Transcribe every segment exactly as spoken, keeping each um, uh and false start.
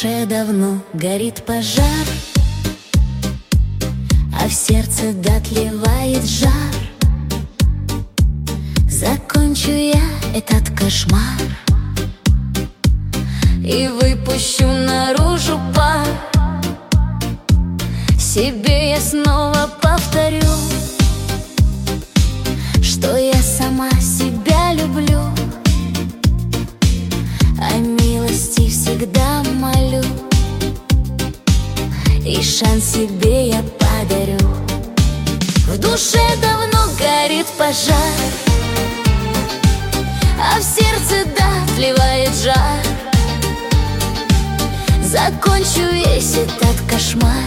душе давно горит пожар, а в сердце дотлевает жар. Закончу я этот кошмар и выпущу наружу пар. Себе я снова повторю, что я сама себя люблю, о милости всегда молю, и шанс себе я подарю. В душе давно горит пожар, а в сердце дотлевает жар. Закончу весь этот кошмар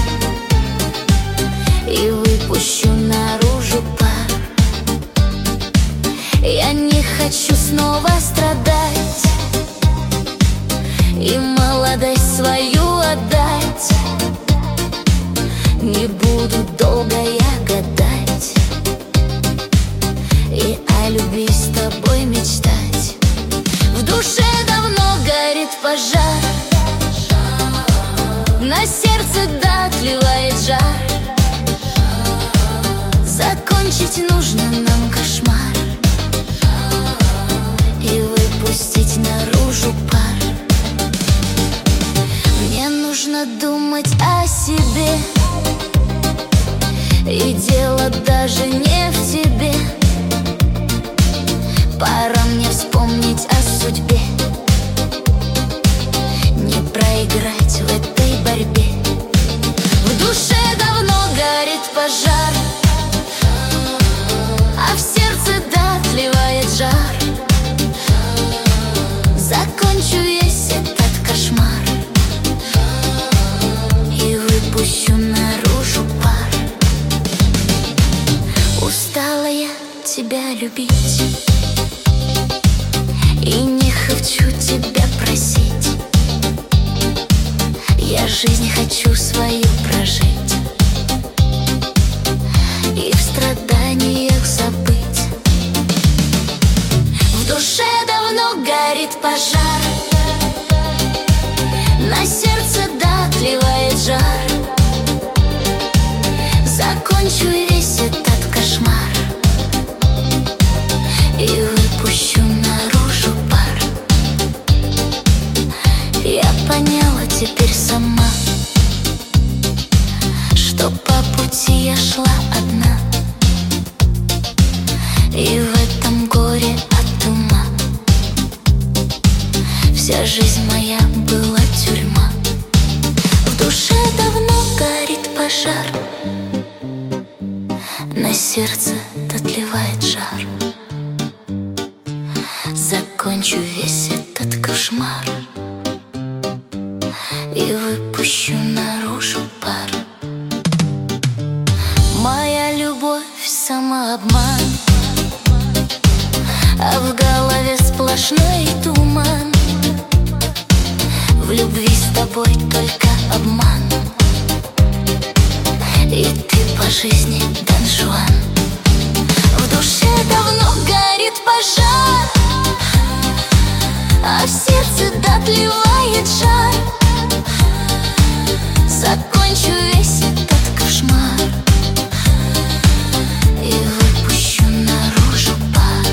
и выпущу наружу пар. Я не хочу снова страдать и молодость свою отдать. Не буду долго я гадать и о любви с тобой мечтать. В душе давно горит пожар, на сердце дотлевает жар. Закончить нужно нам кошмар и выпустить наружу пар. Мне нужно думать о себе, и дело даже не в тебе. Пора мне вспомнить о судьбе, не проиграть в этой борьбе. В душе давно горит пожар, а в сердце дотлевает жар. Закончу весь этот кошмар и выпущу наружу пар. Устала я тебя любить и не хочу тебя просить. Я жизнь хочу свою прожить и в страданиях забыть. В душе давно горит пожар, на сердце дотлевает жар. Закончу весь этот кошмар и выпущу наружу пар. Я поняла теперь сама, что по пути я шла одна, и в этом горе от ума вся жизнь моя была тюрьма. В душе давно горит пожар, на сердце дотлевает жар. Закончу весь этот кошмар и выпущу наружу пар. Моя любовь самообман, а в голове сплошной туман. В любви с тобой только обман, и ты по жизни Дон Жуан. В душе давно горит пожар, а в сердце дотлевает жар. Закончу весь этот кошмар и выпущу наружу пар.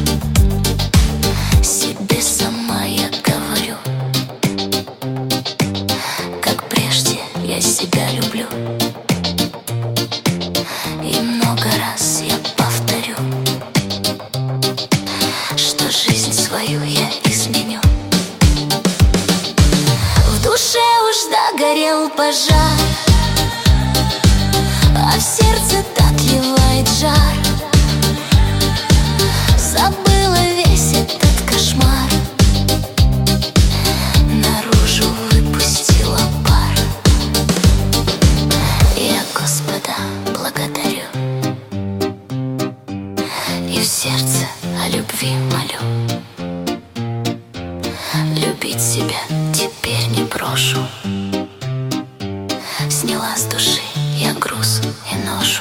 Себе сама я говорю, как прежде я себя люблю, и много раз я повторю, что жизнь свою я изменю. В душе уж догорел пожар, а в сердце дотлевает жар. Забыла весь этот кошмар, наружу выпустила пар. Я Господа благодарю и в сердце о любви молю. Любить себя теперь не брошу, сняла с души я груз и ношу.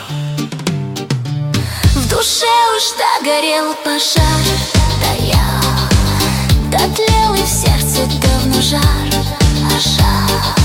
В душе уж догорел пожар, да я дотлел и в сердце давно жар. дрожат.